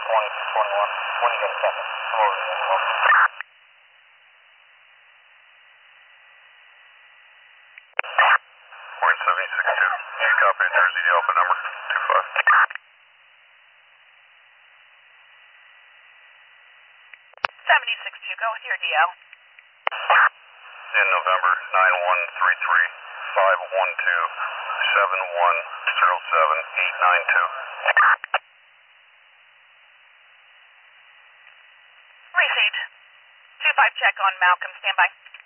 2021. When you get a second. Come over here. Point 762. You copy Jersey Delta number 25. 7062, go with your DL. In November 9133-512-7107892. Received. 25 check on Malcolm, standby.